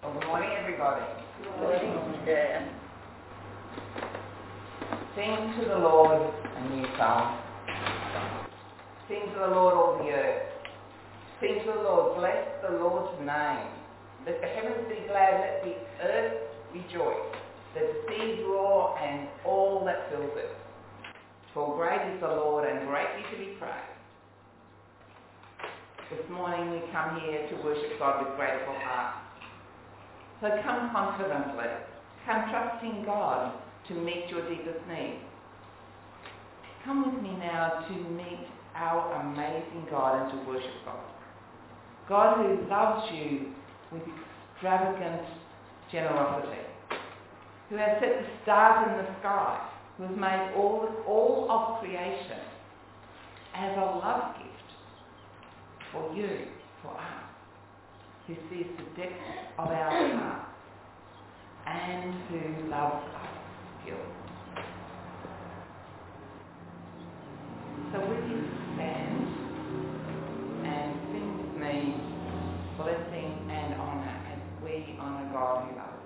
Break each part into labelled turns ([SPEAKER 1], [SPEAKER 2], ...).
[SPEAKER 1] Well, good morning, everybody.
[SPEAKER 2] Good morning. Yeah.
[SPEAKER 1] Sing to the Lord a new song. Sing to the Lord all the earth. Sing to the Lord. Bless the Lord's name. Let the heavens be glad. Let the earth rejoice. Let the seas roar and all that fills it. For great is the Lord and greatly to be praised. This morning we come here to worship God with grateful hearts. So come confidently. Come trusting God to meet your deepest needs. Come with me now to meet our amazing God and to worship God. God who loves you with extravagant generosity, who has set the stars in the sky, who has made all of creation as a love gift for you, for us, who sees the depths of our hearts and who loves us still. So will you stand and sing with me blessing and honour as we honour God who loves us.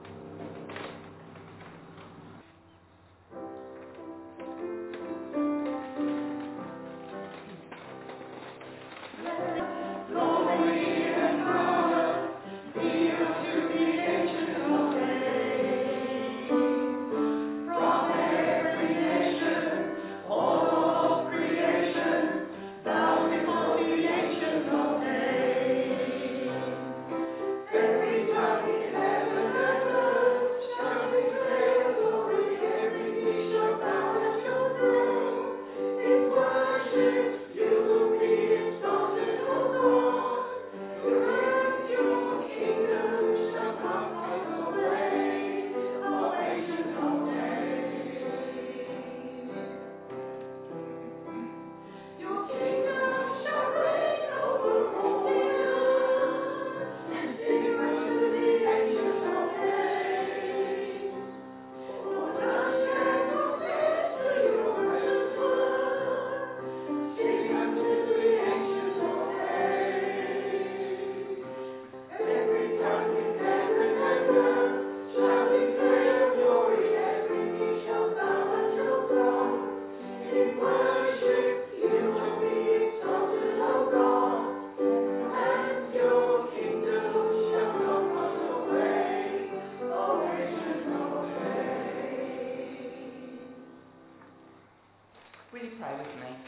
[SPEAKER 1] Will you pray with me?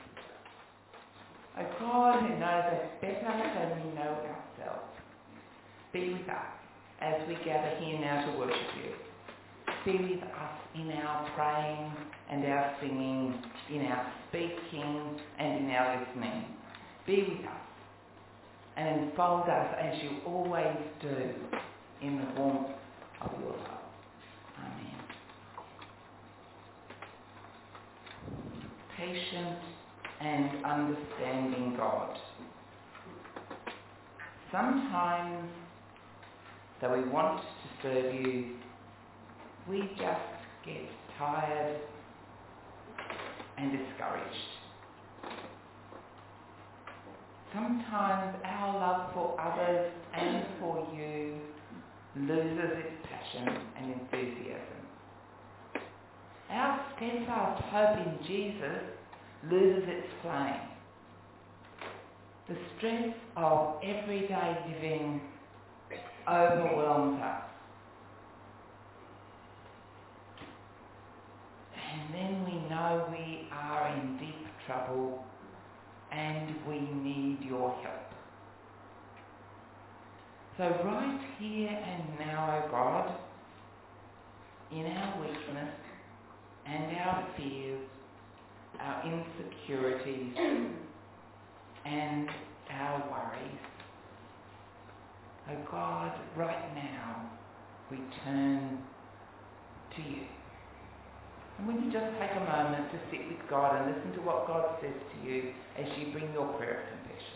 [SPEAKER 1] O God who knows us better than we know ourselves, be with us as we gather here now to worship you. Be with us in our praying and our singing, in our speaking and in our listening. Be with us and enfold us as you always do in the warmth of your love. Amen. Patient and understanding God. Sometimes, though we want to serve you, we just get tired and discouraged. Sometimes our love for others and for you loses its passion and enthusiasm. Our steadfast hope in Jesus loses its flame. The stress of everyday living overwhelms us. And then we know we are in deep trouble and we need your help. So right here and now, O God, in our weakness and our fears, our insecurities and our worries, O God, right now we turn to you. And will you just take a moment to sit with God and listen to what God says to you as you bring your prayer of confession?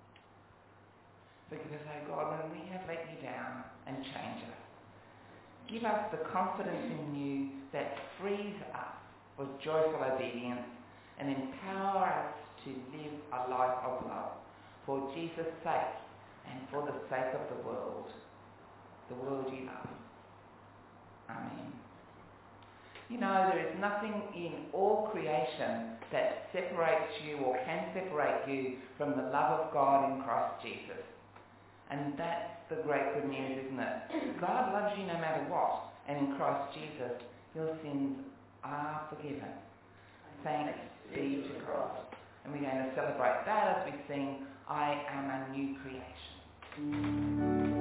[SPEAKER 1] Forgive us, O God, when we have let you down and change us. Give us the confidence in you that frees us for joyful obedience and empower us to live a life of love for Jesus' sake and for the sake of the world you love. Amen. You know, there is nothing in all creation that separates you or can separate you from the love of God in Christ Jesus. And that's the great good news, isn't it? God loves you no matter what. And in Christ Jesus, your sins are forgiven. Thanks be to God. And we're going to celebrate that as we sing, I Am a New Creation.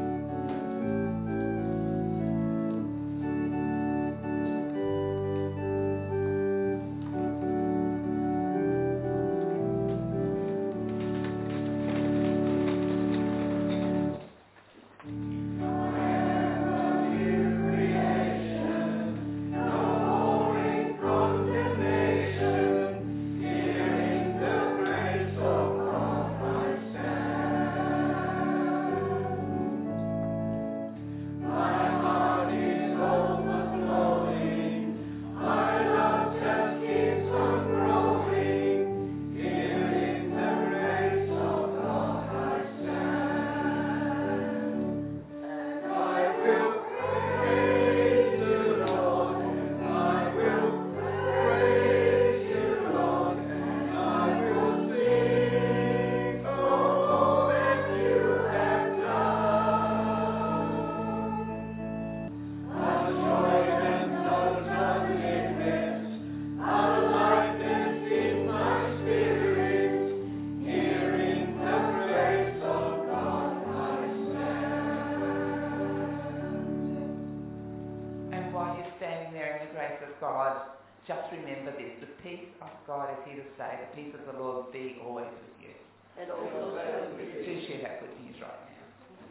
[SPEAKER 1] Just remember this, the peace of God is here to stay, the peace of the Lord be always with you.
[SPEAKER 2] And also
[SPEAKER 1] do share that good news right now.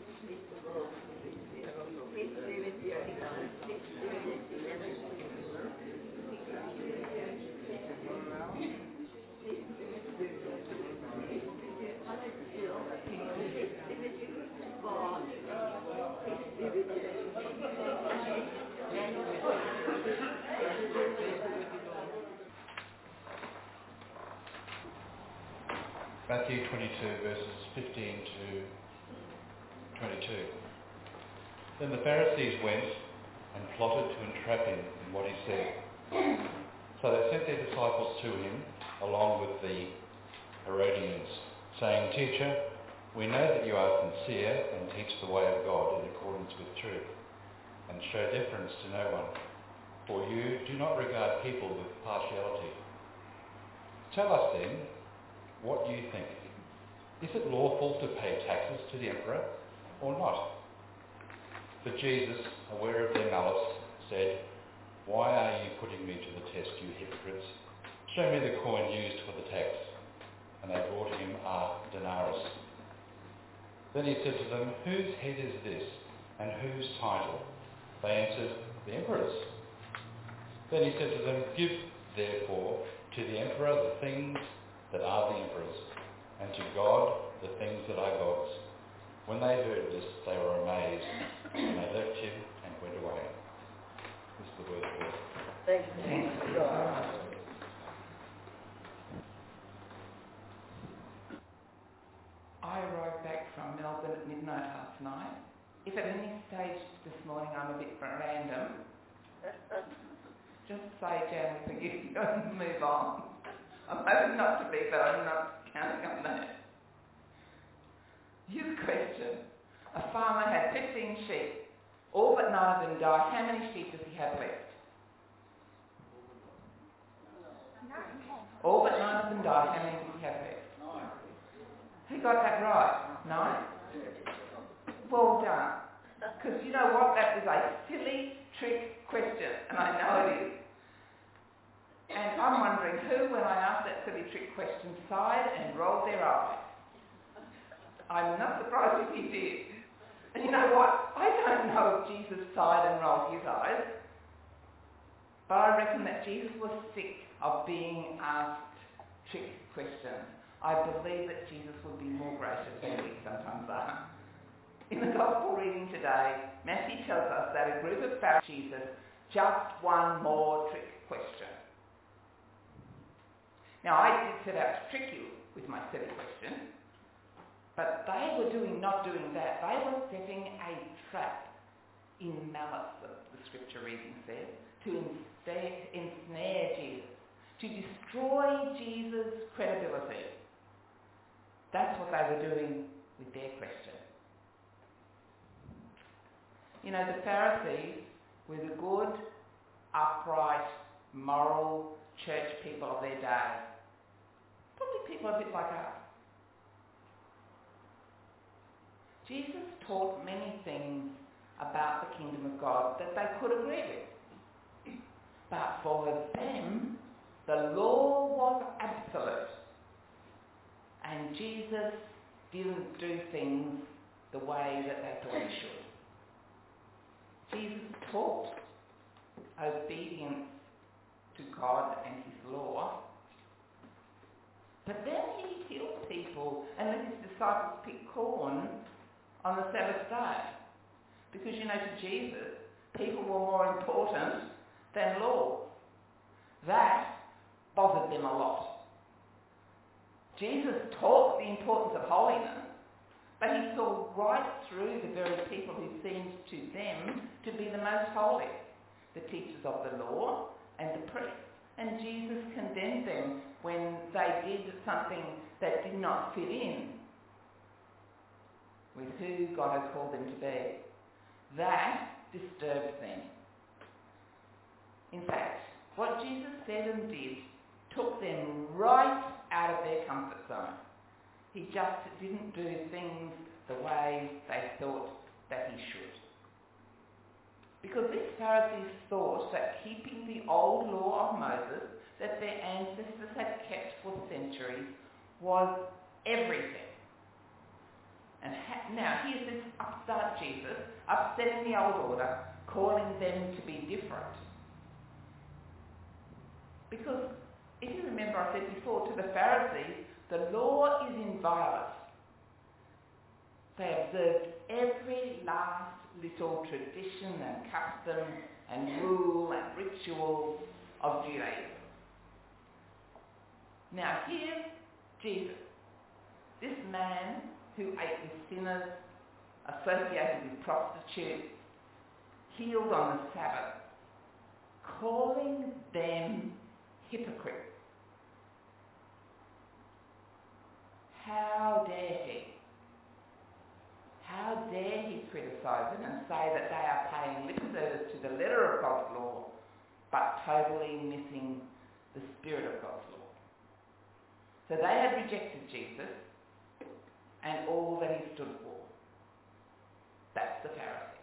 [SPEAKER 3] Matthew 22 verses 15 to 22. Then the Pharisees went and plotted to entrap him in what he said. So they sent their disciples to him along with the Herodians, saying, Teacher, we know that you are sincere and teach the way of God in accordance with truth, and show deference to no one, for you do not regard people with partiality. Tell us then, what you think. Is it lawful to pay taxes to the emperor or not? But Jesus, aware of their malice, said, Why are you putting me to the test, you hypocrites? Show me the coin used for the tax. And they brought him a denarius. Then he said to them, Whose head is this, and whose title? They answered, The emperor's. Then he said to them, Give therefore to the emperor the things that are the emperor's, and to God the things that are God's. When they heard this, they were amazed, and they left him and went away. This is the word of the Lord.
[SPEAKER 2] Thanks to God.
[SPEAKER 1] I arrived back from Melbourne at midnight last night. If at any stage this morning I'm a bit random, just say, Jan, we forgive you and move on. I'm hoping not to be, but I'm not counting on that. Here's a question. A farmer had 15 sheep. All but 9 of them died. How many sheep does he have left? All but 9 of them died. How many does he have left? Who got that right? 9? Well done. Because you know what? That was a silly trick question, and I know it is. And I'm wondering who, when I asked that silly trick question, sighed and rolled their eyes. I'm not surprised if he did. And you know what? I don't know if Jesus sighed and rolled his eyes, but I reckon that Jesus was sick of being asked trick questions. I believe that Jesus would be more gracious than we sometimes are. In the Gospel reading today, Matthew tells us that a group of Pharisees Jesus just one more trick question. Now, I did set out to trick you with my silly question, but they were not doing that. They were setting a trap in malice, the scripture reading says, to ensnare Jesus, to destroy Jesus' credibility. That's what they were doing with their question. You know, the Pharisees were the good, upright, moral church people of their day. Probably people a bit like us. Jesus taught many things about the kingdom of God that they could agree with. But for them, the law was absolute. And Jesus didn't do things the way that they thought he should. Jesus taught obedience to God and his law. But then he healed people and let his disciples pick corn on the Sabbath day. Because, you know, to Jesus, people were more important than law. That bothered them a lot. Jesus taught the importance of holiness, but he saw right through the very people who seemed to them to be the most holy, the teachers of the law and the priests. And Jesus condemned them when they did something that did not fit in with who God has called them to be. That disturbed them. In fact, what Jesus said and did took them right out of their comfort zone. He just didn't do things the way they thought that he should. Because these Pharisees thought that keeping the old law of Moses that their ancestors had kept for centuries was everything. And now here's this upstart Jesus upsetting the old order, calling them to be different. Because if you remember, I said before, to the Pharisees, the law is inviolate. They observed every last little tradition and custom and rule and ritual of Judaism. Now here's Jesus, this man who ate with sinners, associated with prostitutes, healed on the Sabbath, calling them hypocrites. How dare he? How dare he criticise them and say that they are paying lip service to the letter of God's law, but totally missing the spirit of God's law. So they had rejected Jesus and all that he stood for. That's the Pharisees.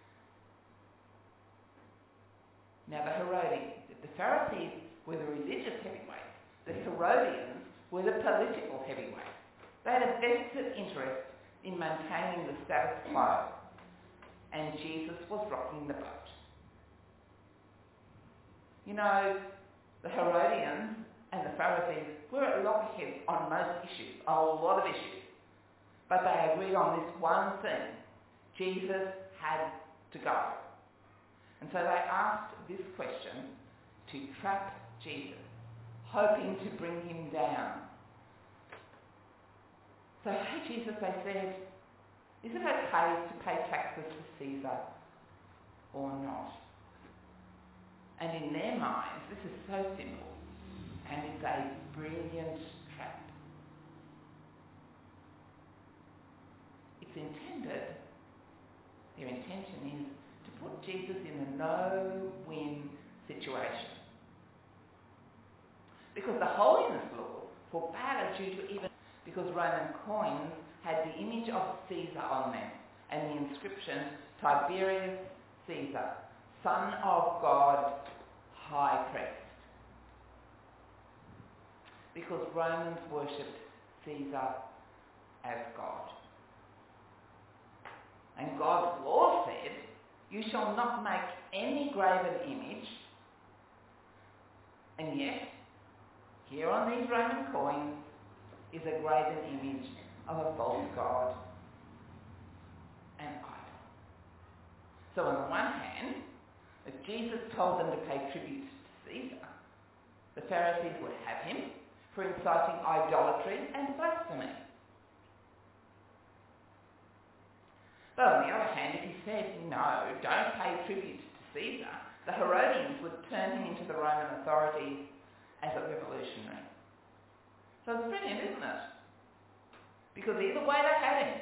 [SPEAKER 1] Now the Pharisees were the religious heavyweights. The Herodians were the political heavyweights. They had a vested interest in maintaining the status quo, and Jesus was rocking the boat. You know, the Herodians and the Pharisees were at loggerheads on most issues, a lot of issues, but they agreed on this one thing: Jesus had to go. And so they asked this question to trap Jesus, hoping to bring him down. So, hey Jesus, they said, is it okay to pay taxes to Caesar or not? And in their minds, this is so simple, and it's a brilliant trap. Their intention is to put Jesus in a no-win situation. Because the holiness law forbade it due to even because Roman coins had the image of Caesar on them and the inscription Tiberius Caesar, Son of God, High Priest. Because Romans worshipped Caesar as God. And God's law said, you shall not make any graven image. And yet, here on these Roman coins is a graven image of a false god. So on the one hand, if Jesus told them to pay tribute to Caesar, the Pharisees would have him for inciting idolatry and blasphemy. But on the other hand, if he said, no, don't pay tribute to Caesar, the Herodians would turn him into the Roman authorities as a revolutionary. So it's brilliant, isn't it? Because either way they had him.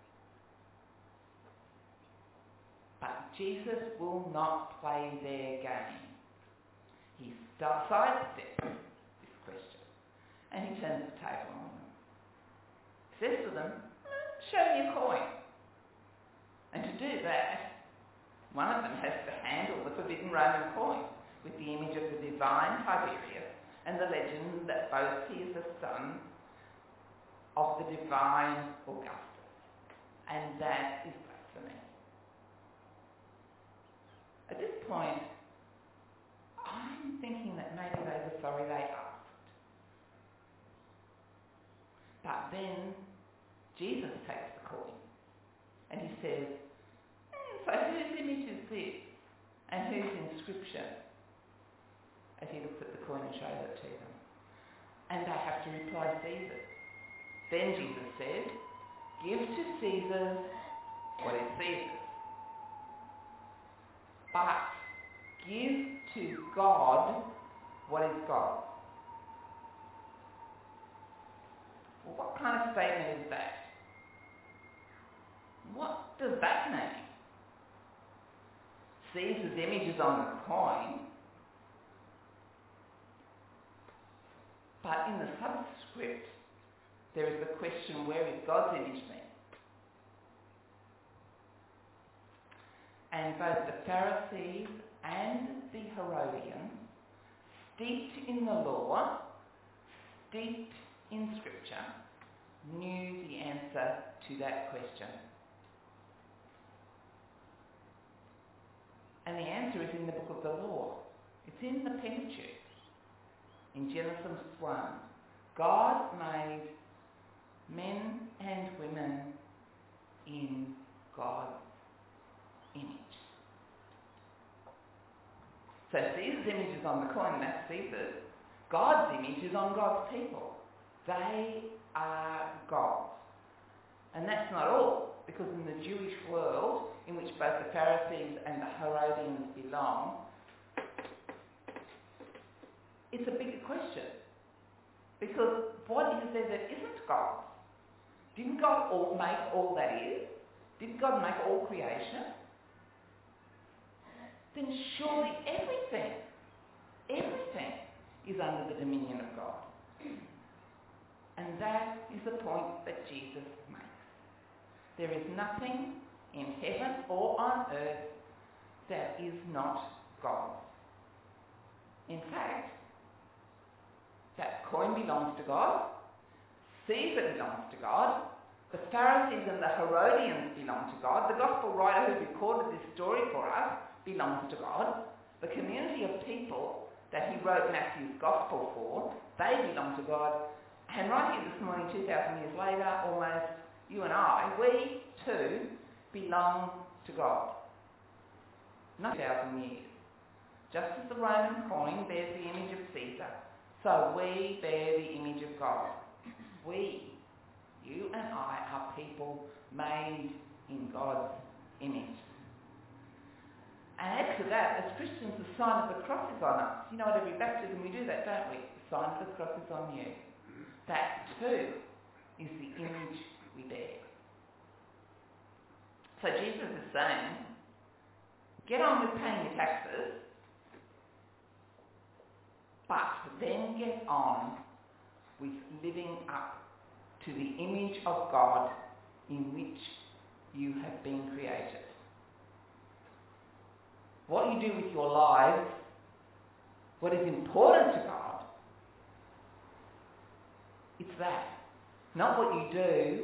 [SPEAKER 1] But Jesus will not play their game. He sidesteps this question and he turns the table on them. He says to them, show me a coin. And to do that, one of them has to handle the forbidden Roman coin with the image of the divine Tiberius and the legend that both he is the son of the divine Augustus. And that is blasphemy. At this point, I'm thinking that maybe they were sorry they asked. But then Jesus takes the coin and he says, so whose image is this? And whose inscription? As he looks at the coin and shows it to them. And they have to reply Caesar. Then Jesus said, give to Caesar what is Caesar's. But give to God what is God's. Well, what kind of statement is that? What does that mean? Caesar's image is on the coin, but in the subscript there is the question, where is God's image then? And both the Pharisees and the Herodians, steeped in the law, steeped in Scripture, knew the answer to that question. And the answer is in the book of the law. It's in the Pentateuch. In Genesis 1, God made men and women in God's image. So Caesar's image is on the coin, that's Caesar's. God's image is on God's people. They are God's. And that's not all, because in the Jewish world, in which both the Pharisees and the Herodians belong, it's a bigger question. Because what is there that isn't God's? Didn't God make all that is? Didn't God make all creation? Then surely everything is under the dominion of God. And that is the point that Jesus makes. There is nothing in heaven or on earth that is not God's. In fact, that coin belongs to God, Caesar belongs to God, the Pharisees and the Herodians belong to God, the gospel writer who recorded this story for us belongs to God, the community of people that he wrote Matthew's gospel for, they belong to God, and right here this morning, 2,000 years later, almost, you and I, we too belong to God. Not 2,000 years. Just as the Roman coin bears the image of Caesar, so we bear the image of God. We, you and I, are people made in God's image. And add to that, as Christians, the sign of the cross is on us. You know, at every baptism we do that, don't we? The sign of the cross is on you. That too is the image we bear. So Jesus is saying, get on with paying your taxes, but then get on with living up to the image of God in which you have been created. What you do with your lives, what is important to God, it's that. Not what you do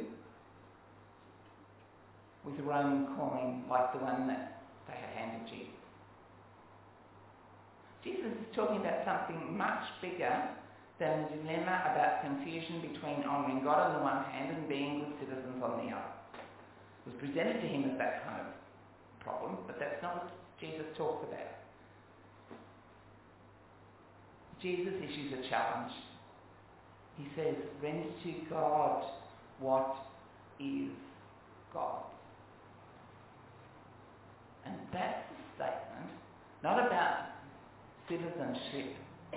[SPEAKER 1] with a Roman coin like the one that they had handed Jesus. Jesus is talking about something much bigger than the dilemma about confusion between honouring God on the one hand and being good citizens on the other. It was presented to him as that kind of problem, but that's not what Jesus talks about. Jesus issues a challenge. He says, render to God what is God. And that's a statement, not about citizenship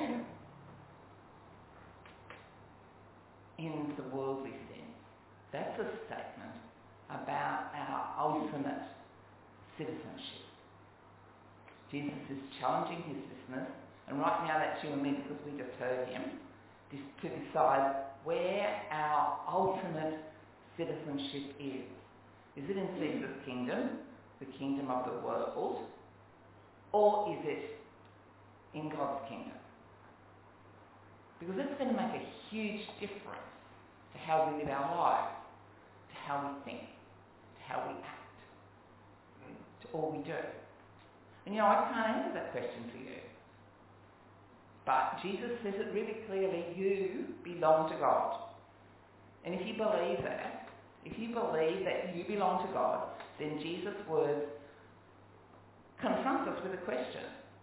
[SPEAKER 1] in the worldly sense. That's a statement about our ultimate citizenship. Jesus is challenging his listeners, and right now that's you and me because we just heard him, to decide where our ultimate citizenship is. Is it in Caesar's kingdom, the kingdom of the world, or is it in God's kingdom? Because that's going to make a huge difference to how we live our lives, to how we think, to how we act, to all we do. And I can't answer that question for you. But Jesus says it really clearly, you belong to God. And if you believe that, if you believe that you belong to God, then Jesus' words confront us with a question.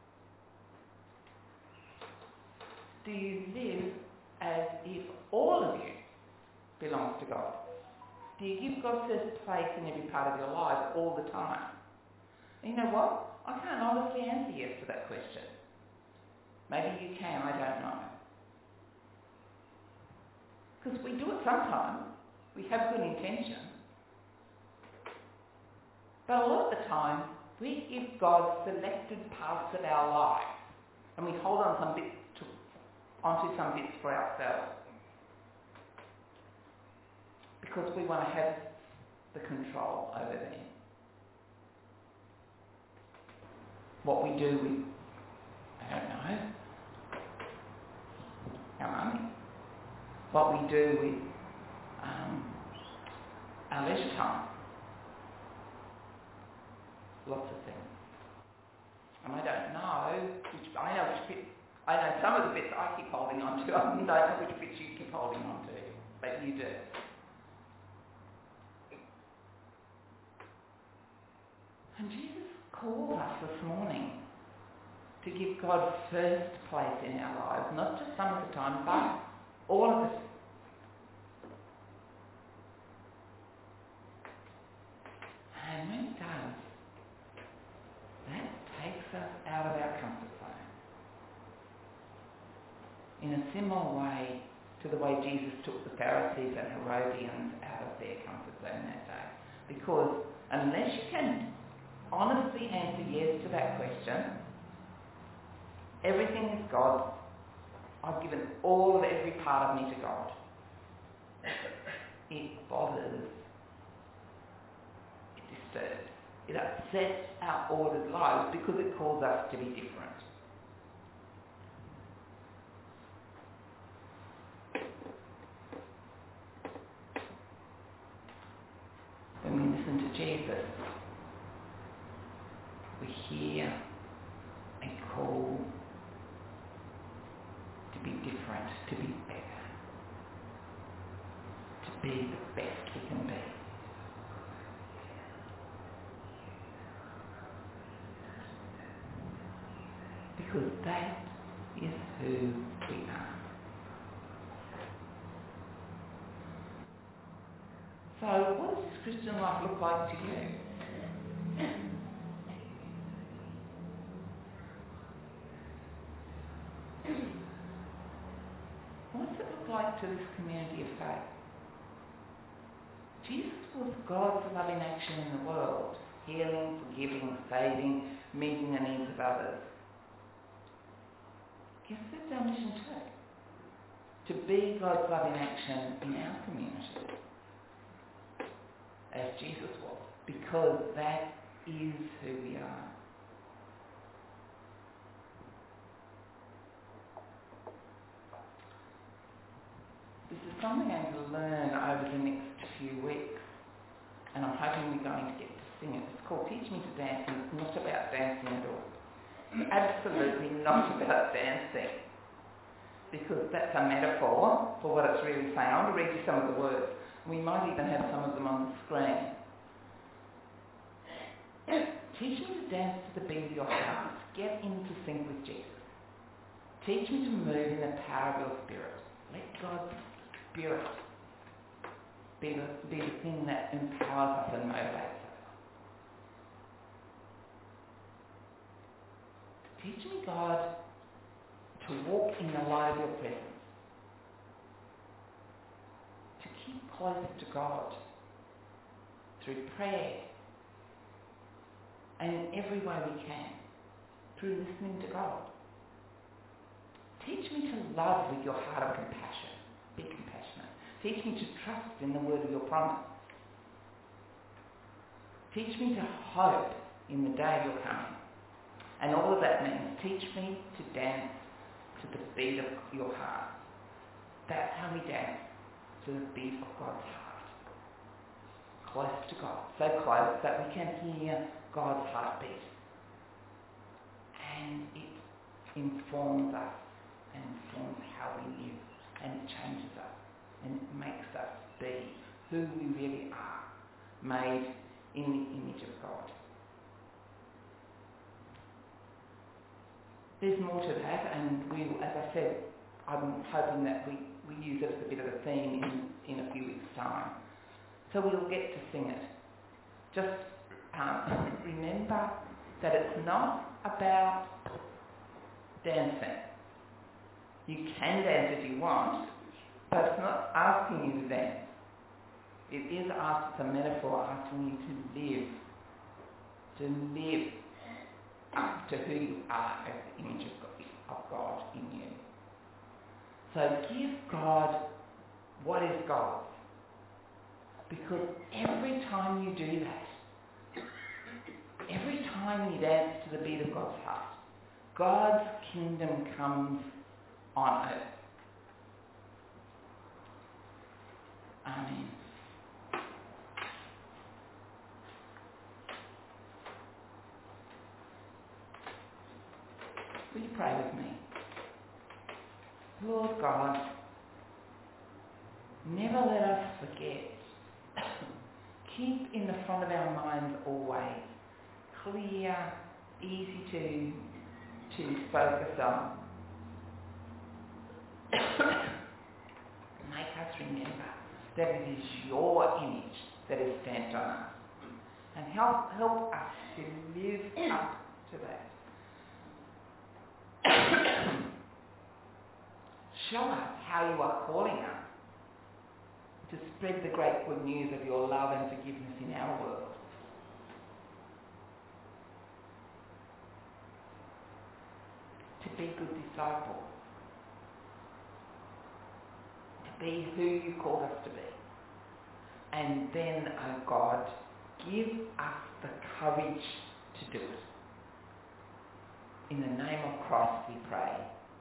[SPEAKER 1] Do you live as if all of you belongs to God? Do you give God first place in every part of your life all the time? And you know what? I can't honestly answer yes to that question. Maybe you can, I don't know. Because we do it sometimes. We have good intention. But a lot of the time, we give God selected parts of our lives and we hold on onto some bits for ourselves. Because we want to have the control over them. What we do with, I don't know, our money. What we do with our leisure time. Lots of things. And I don't know I know some of the bits I keep holding on to. I don't know which bits you keep holding on to, but you do. And Jesus called us this morning to give God first place in our lives, not just some of the time, but all of it. And when it does, that takes us out of our comfort zone. In a similar way to the way Jesus took the Pharisees and Herodians out of their comfort zone that day. Because unless you can honestly answer yes to that question, everything is God. I've given all of every part of me to God. It bothers. It disturbs. It upsets our ordered lives because it calls us to be different. When we listen to Jesus, we hear a call to be different, to be better, to be the best we can be. Because that is who we are. So what does this Christian life look like to you? What does it look like to this community of faith? Jesus was God's loving action in the world, healing, forgiving, saving, meeting the needs of others. Guess that's our mission too. To be God's loving action in our community. As Jesus was. Because that is who we are. This is something I'm going to learn over the next few weeks. And I'm hoping we're going to get to sing it. It's called Teach Me to Dance, and it's not about dancing at all. Absolutely not about dancing, because that's a metaphor for what it's really saying. I want to read you some of the words. We might even have some of them on the screen. Teach me to dance to the beat of your heart. Get into sync with Jesus. Teach me to move in the power of your Spirit. Let God's Spirit be the thing that empowers us and motivates us. Teach me, God, to walk in the light of your presence. To keep close to God through prayer and in every way we can, through listening to God. Teach me to love with your heart of compassion. Be compassionate. Teach me to trust in the word of your promise. Teach me to hope in the day of your coming. And all of that means teach me to dance to the beat of your heart. That's how we dance, to the beat of God's heart. Close to God. So close that we can hear God's heartbeat. And it informs us and informs how we live, and it changes us and it makes us be who we really are, made in the image of God. There's more to that, and as I said, I'm hoping that we use it as a bit of a theme in a few weeks' time. So we'll get to sing it. Just remember that it's not about dancing. You can dance if you want, but it's not asking you to dance. It is a metaphor asking you to live up to who you are as the image of God in you. So give God what is God's. Because every time you do that, every time you dance to the beat of God's heart, God's kingdom comes on earth. Amen. Will you pray with me? Lord God, never let us forget. Keep in the front of our minds always, clear, easy to focus on. Make us remember that it is your image that is stamped on us. And help us to live up to that. Show us how you are calling us to spread the great good news of your love and forgiveness in our world. To be good disciples. To be who you called us to be. And then, oh God, give us the courage to do it. In the name of Christ we pray.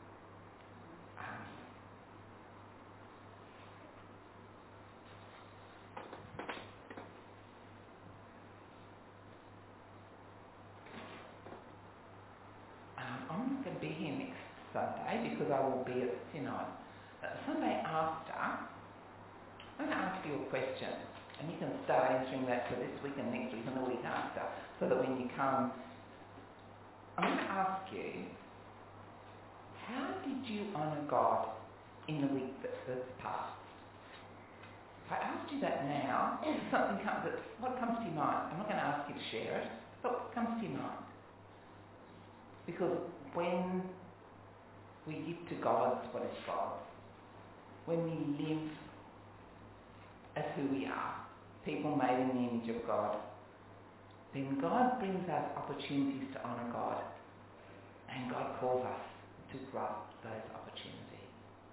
[SPEAKER 1] I'm not going to be here next Sunday because I will be at the Synod. Sunday after, I'm going to ask you a question, and you can start answering that for this week and next week and the week after, so that when you come, I'm going to ask you, how did you honour God in the week that's passed? If I asked you that now, what comes to your mind? I'm not going to ask you to share it, but what comes to your mind? Because when we give to God what is God's, when we live as who we are, people made in the image of God, then God brings us opportunities to honour God, and God calls us to grasp those opportunities.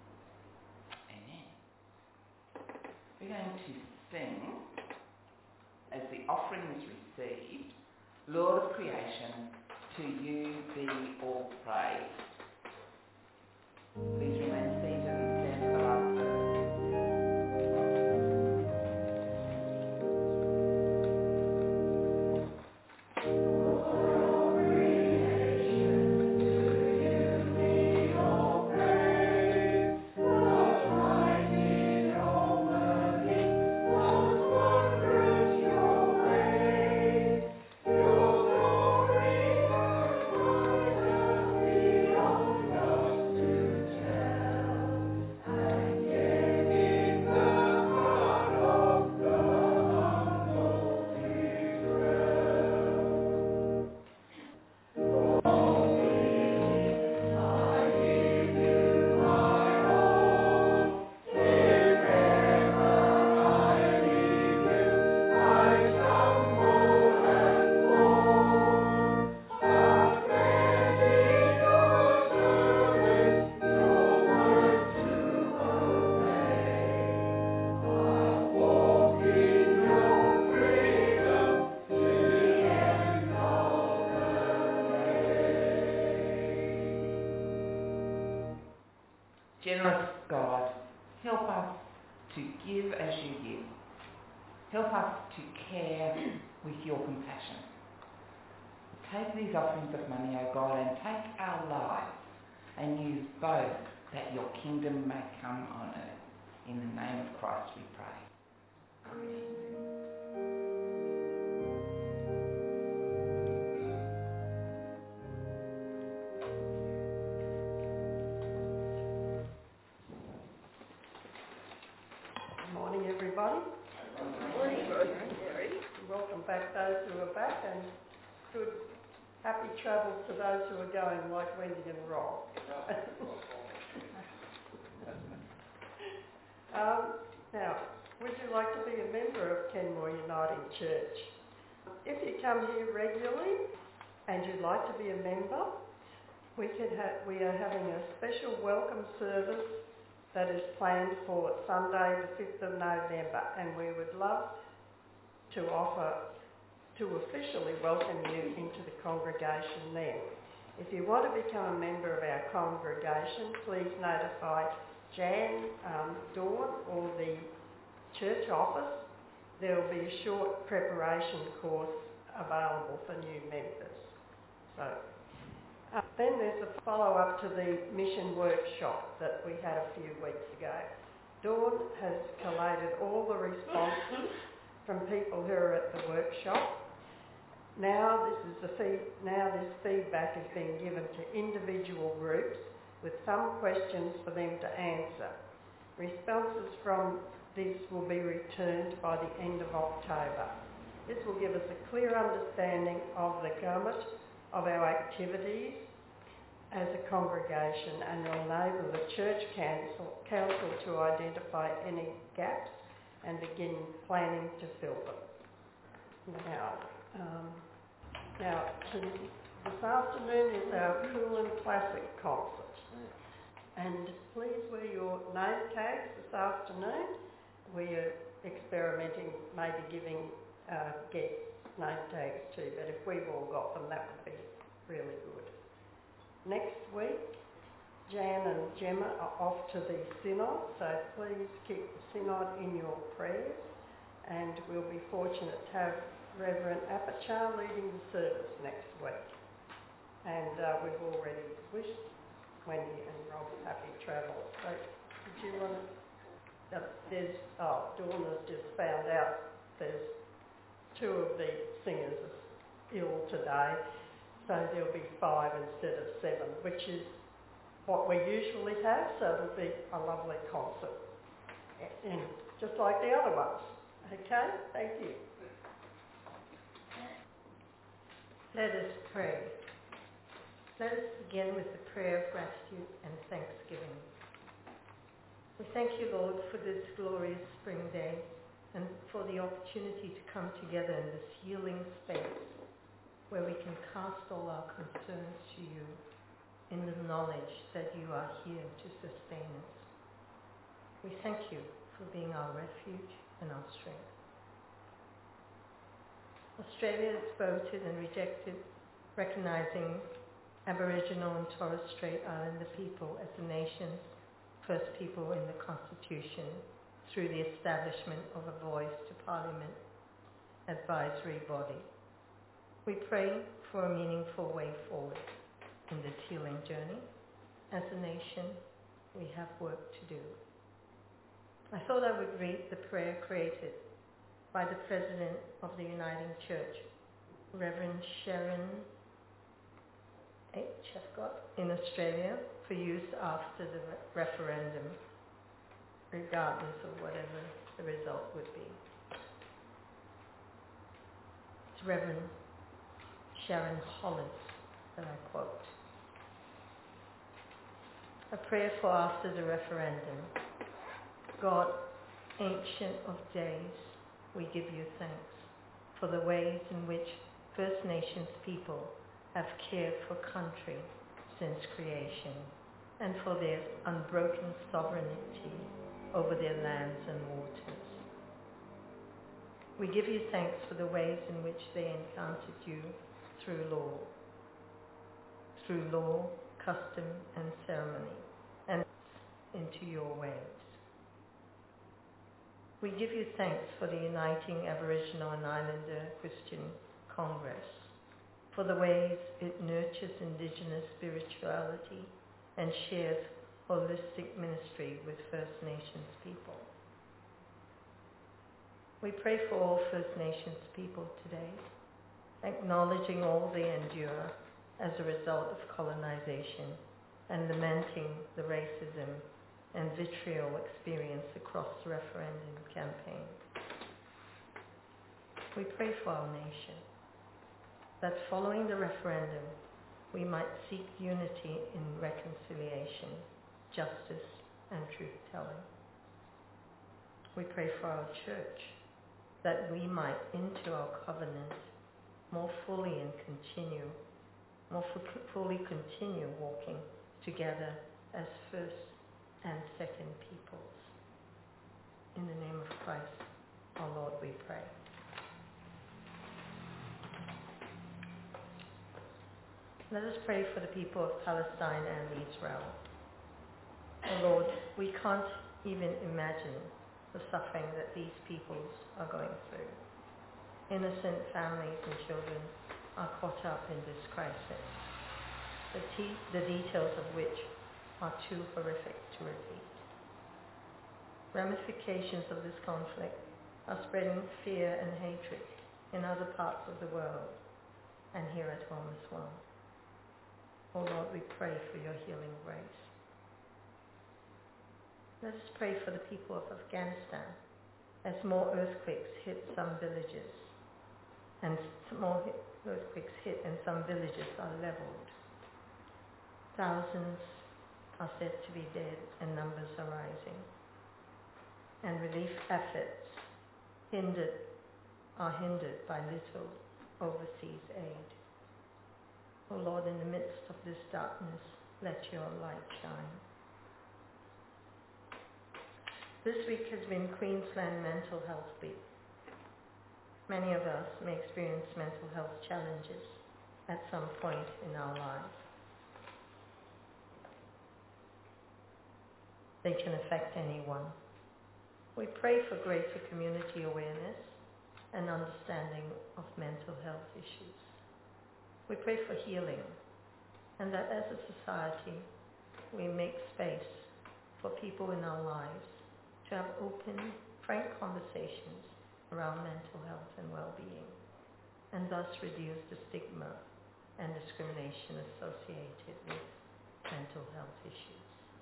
[SPEAKER 1] Amen. We're going to sing, as the offering is received, Lord of creation, to you be all praise. Please remain seated and stand for the last verse.
[SPEAKER 2] Your
[SPEAKER 1] Generous God, help us to give as you give. Help us to care with your compassion. Take these offerings of money, O God, and take our lives and use both that your kingdom may come on earth. In the name of Christ we pray. Amen.
[SPEAKER 2] Good morning, everybody. Good morning. Welcome back, those who are back, and good, happy travels to those who are going, like Wendy and Rob. Now, would you like to be a member of Kenmore Uniting Church? If you come here regularly and you'd like to be a member, we are having a special welcome service that is planned for Sunday the 5th of November, and we would love to officially welcome you into the congregation then. If you want to become a member of our congregation, please notify Jan, Dawn, or the church office. There will be a short preparation course available for new members. So, then there's a follow-up to the mission workshop that we had a few weeks ago. Dawn has collated all the responses from people who are at the workshop. Now this feedback is being given to individual groups with some questions for them to answer. Responses from this will be returned by the end of October. This will give us a clear understanding of the gamut of our activities as a congregation, and will enable the Church Council to identify any gaps and begin planning to fill them. Now this afternoon is our Coolin Classic concert, and please wear your name tags this afternoon. We are experimenting, maybe giving guests name tags too, but if we've all got them, that would be really good. Next week, Jan and Gemma are off to the synod, so please keep the synod in your prayers, and we'll be fortunate to have Reverend Apachar leading the service next week. And we've already wished Wendy and Rob happy travels. So did you want to... Dawn has just found out there's 2 of the singers are ill today, so there'll be 5 instead of 7, which is what we usually have, so it'll be a lovely concert, and just like the other ones. Okay, thank you.
[SPEAKER 4] Let us pray. Let us begin with the prayer of gratitude and thanksgiving. We thank you, Lord, for this glorious spring day and for the opportunity to come together in this healing space where we can cast all our concerns to you in the knowledge that you are here to sustain us. We thank you for being our refuge and our strength. Australia has voted and rejected recognizing Aboriginal and Torres Strait Islander people as the nation's first people in the Constitution through the establishment of a Voice to Parliament advisory body. We pray for a meaningful way forward in this healing journey. As a nation, we have work to do. I thought I would read the prayer created by the President of the Uniting Church, Reverend Sharon H. in Australia, for use after the referendum, regardless of whatever the result would be. It's Reverend Sharon Hollis that I quote. A prayer for after the referendum. God, Ancient of Days, we give you thanks for the ways in which First Nations people have cared for country since creation, and for their unbroken sovereignty over their lands and waters. We give you thanks for the ways in which they encountered you through law, custom and ceremony, and into your ways. We give you thanks for the Uniting Aboriginal and Islander Christian Congress, for the ways it nurtures Indigenous spirituality and shares holistic ministry with First Nations people. We pray for all First Nations people today, acknowledging all they endure as a result of colonization and lamenting the racism and vitriol experienced across the referendum campaign. We pray for our nation, that following the referendum, we might seek unity in reconciliation, justice, and truth-telling. We pray for our church, that we might into our covenant more fully continue walking together as first and second peoples. In the name of Christ, our Lord, we pray. Let us pray for the people of Palestine and Israel. Oh Lord, we can't even imagine the suffering that these peoples are going through. Innocent families and children are caught up in this crisis, the details of which are too horrific to repeat. Ramifications of this conflict are spreading fear and hatred in other parts of the world and here at home as well. Oh Lord, we pray for your healing grace. Let us pray for the people of Afghanistan as more earthquakes hit some villages and some villages are leveled. Thousands are said to be dead and numbers are rising. And relief efforts are hindered by little overseas aid. O Lord, in the midst of this darkness, let your light shine. This week has been Queensland Mental Health Week. Many of us may experience mental health challenges at some point in our lives. They can affect anyone. We pray for greater community awareness and understanding of mental health issues. We pray for healing, and that as a society we make space for people in our lives to have open, frank conversations around mental health and well-being, and thus reduce the stigma and discrimination associated with mental health issues.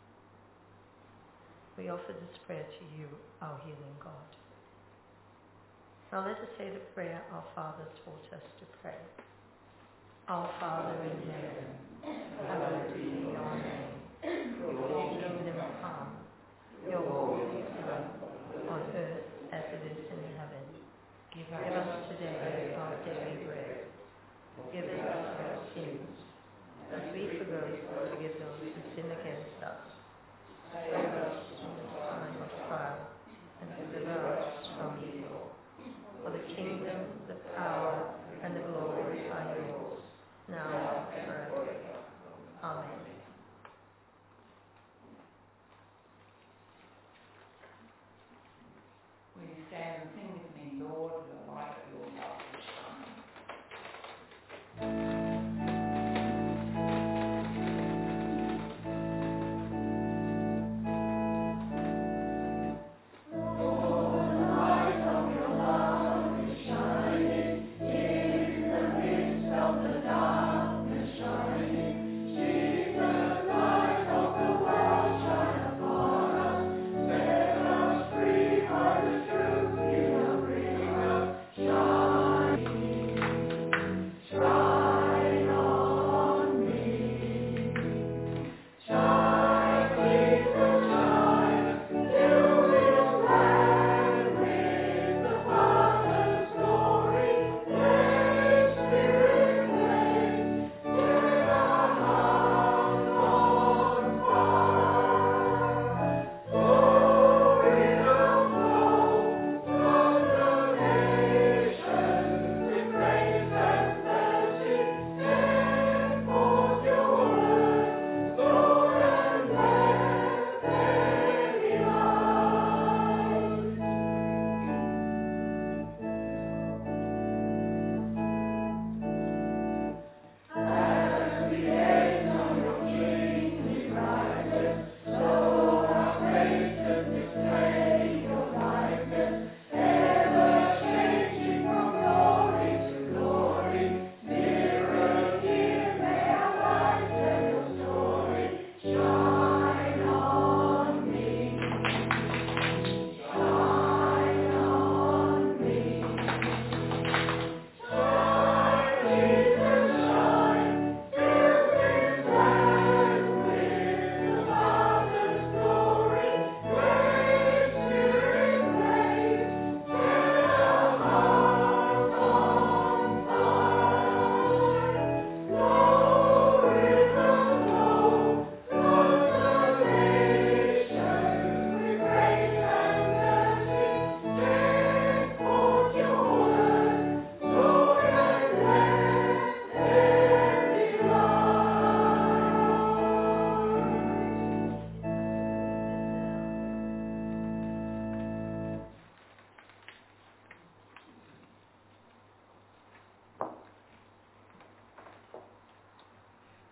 [SPEAKER 4] We offer this prayer to you, our healing God. Now let us say the prayer our Father taught us to pray. Our Father in heaven, hallowed be your name. Your kingdom come, your will be done, on earth as it is in heaven. Give us today our daily bread. Forgive us our sins, as we forgive those who sin against us. Save us from the time of trial, and deliver us from evil. For the kingdom, the power, and the glory are yours, now and forever.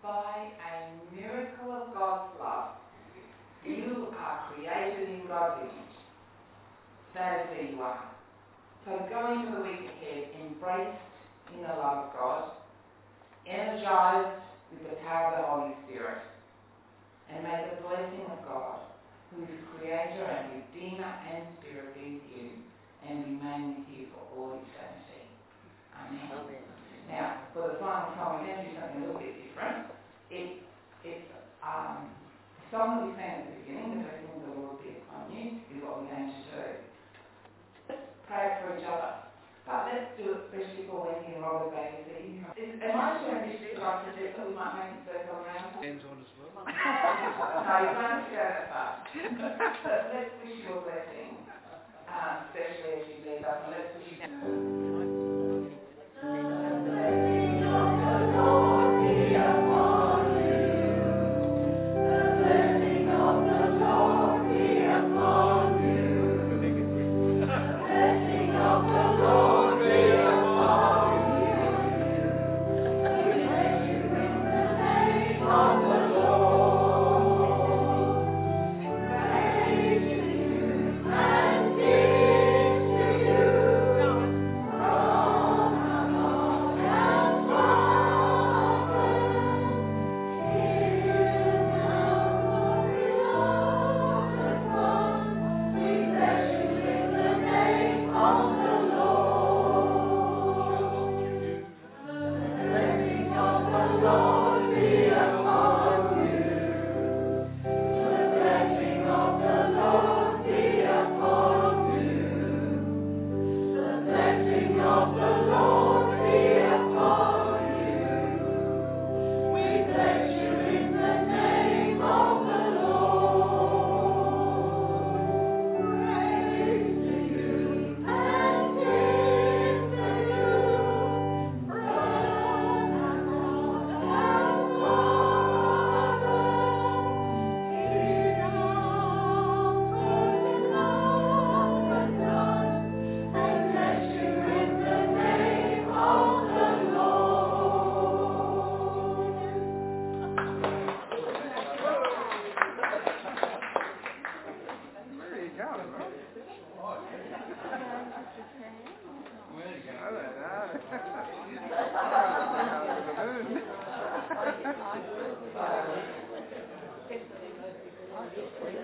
[SPEAKER 1] by a miracle of God's love, you are created in God's image. That is who you are. So go into the week ahead embraced in the love of God, energized with the power of the Holy Spirit, and may the blessing of God, who is Creator and Redeemer and Spirit, be with you and remain with you for all eternity. Amen. Amen. Now, for the final time, we're going to do something a little bit different. It's a song that we sang at the beginning, the blessing of the Lord be upon you, is what we're going to do. Let's pray for each other. But let's do it especially for Wendy and Robert Baker. Am I too ambitious to try to do so we might make it circle around?
[SPEAKER 3] Hands on as well.
[SPEAKER 1] No, you don't have to go that far. But let's wish you a blessing, especially as you lead us, and let's wish you